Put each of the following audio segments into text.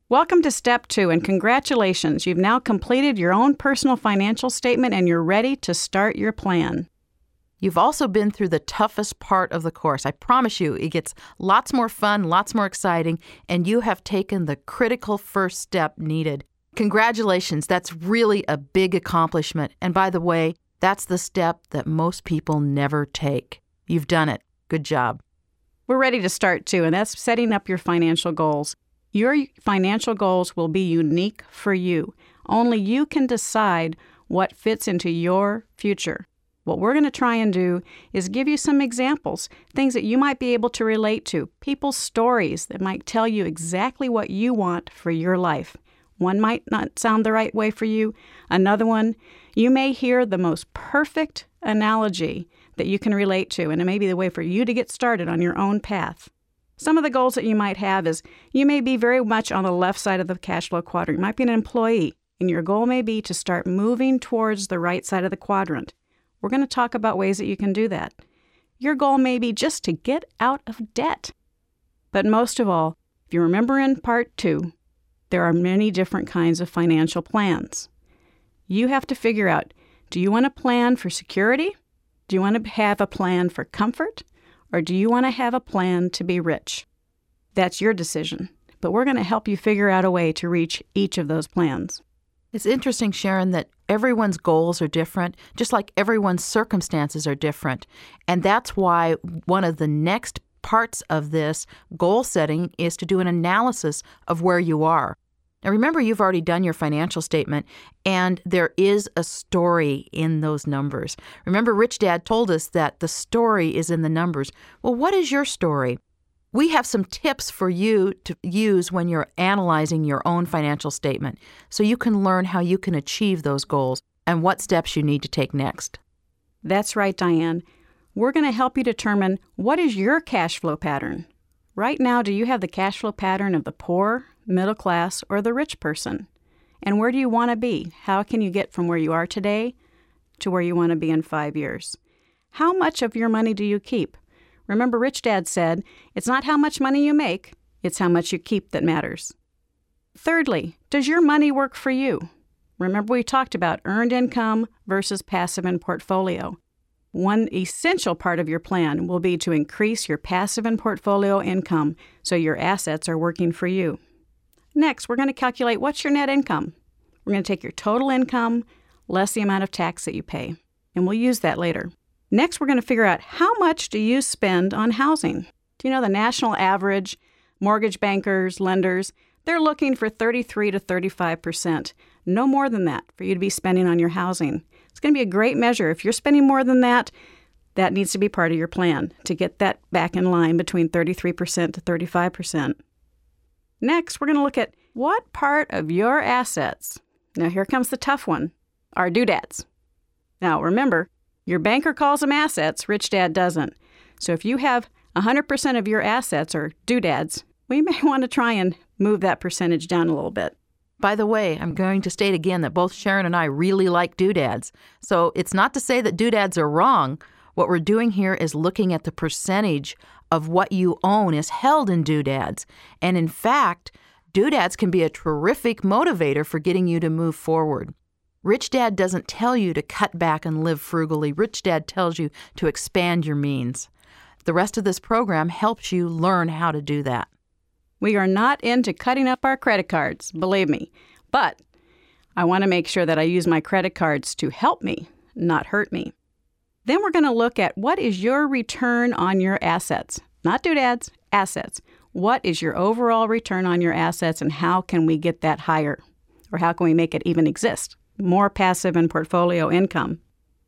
Welcome to Step 2, and congratulations. You've now completed your own personal financial statement and you're ready to start your plan. You've also been through the toughest part of the course. I promise you, it gets lots more fun, lots more exciting, and you have taken the critical first step needed. Congratulations. That's really a big accomplishment. And by the way, that's the step that most people never take. You've done it. Good job. We're ready to start too, and that's setting up your financial goals. Your financial goals will be unique for you. Only you can decide what fits into your future. What we're going to try and do is give you some examples, things that you might be able to relate to, people's stories that might tell you exactly what you want for your life. One might not sound the right way for you. Another one, you may hear the most perfect analogy that you can relate to, and it may be the way for you to get started on your own path. Some of the goals that you might have is you may be very much on the left side of the cash flow quadrant. You might be an employee, and your goal may be to start moving towards the right side of the quadrant. We're going to talk about ways that you can do that. Your goal may be just to get out of debt. But most of all, if you remember in part 2, there are many different kinds of financial plans. You have to figure out, do you want a plan for security? Do you want to have a plan for comfort? Or do you want to have a plan to be rich? That's your decision. But we're going to help you figure out a way to reach each of those plans. It's interesting, Sharon, that everyone's goals are different, just like everyone's circumstances are different. And that's why one of the next parts of this goal setting is to do an analysis of where you are. Now, remember, you've already done your financial statement, and there is a story in those numbers. Remember, Rich Dad told us that the story is in the numbers. Well, what is your story? We have some tips for you to use when you're analyzing your own financial statement so you can learn how you can achieve those goals and what steps you need to take next. That's right, Diane. We're going to help you determine what is your cash flow pattern. Right now, do you have the cash flow pattern of the poor, middle class, or the rich person? And where do you want to be? How can you get from where you are today to where you want to be in 5 years? How much of your money do you keep? Remember, Rich Dad said, it's not how much money you make, it's how much you keep that matters. Thirdly, does your money work for you? Remember, we talked about earned income versus passive and portfolio. One essential part of your plan will be to increase your passive and portfolio income so your assets are working for you. Next, we're going to calculate what's your net income. We're going to take your total income less the amount of tax that you pay, and we'll use that later. Next, we're going to figure out how much do you spend on housing. Do you know the national average, mortgage bankers, lenders, they're looking for 33 to 35%, no more than that for you to be spending on your housing. It's going to be a great measure. If you're spending more than that, that needs to be part of your plan to get that back in line between 33% to 35%. Next, we're going to look at what part of your assets, now here comes the tough one, are doodads. Now remember, your banker calls them assets, Rich Dad doesn't. So if you have 100% of your assets are doodads, we may want to try and move that percentage down a little bit. By the way, I'm going to state again that both Sharon and I really like doodads. So it's not to say that doodads are wrong. What we're doing here is looking at the percentage of what you own is held in doodads. And in fact, doodads can be a terrific motivator for getting you to move forward. Rich Dad doesn't tell you to cut back and live frugally. Rich Dad tells you to expand your means. The rest of this program helps you learn how to do that. We are not into cutting up our credit cards, believe me. But I want to make sure that I use my credit cards to help me, not hurt me. Then we're going to look at what is your return on your assets. Not doodads, assets. What is your overall return on your assets and how can we get that higher? Or how can we make it even exist? More passive and portfolio income.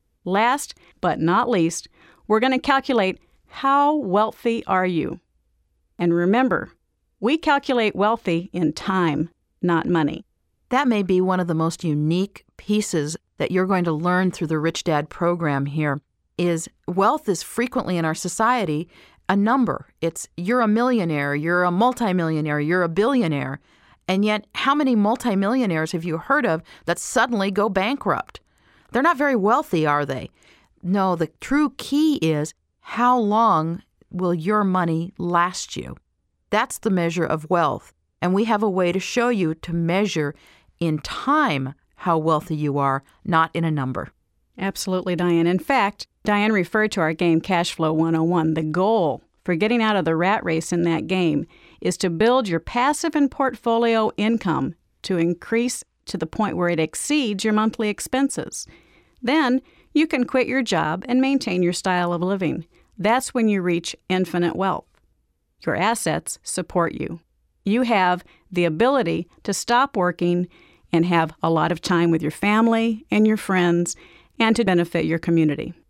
Last but not least, we're going to calculate how wealthy are you. And remember, we calculate wealthy in time, not money. That may be one of the most unique pieces that you're going to learn through the Rich Dad program here is wealth is frequently in our society a number. It's you're a millionaire, you're a multimillionaire, you're a billionaire. And yet, how many multimillionaires have you heard of that suddenly go bankrupt? They're not very wealthy, are they? No, the true key is how long will your money last you? That's the measure of wealth. And we have a way to show you to measure in time how wealthy you are, not in a number. Absolutely, Diane. In fact, Diane referred to our game Cash Flow 101. The goal for getting out of the rat race in that game is to build your passive and portfolio income to increase to the point where it exceeds your monthly expenses. Then you can quit your job and maintain your style of living. That's when you reach infinite wealth. Your assets support you. You have the ability to stop working and have a lot of time with your family and your friends and to benefit your community.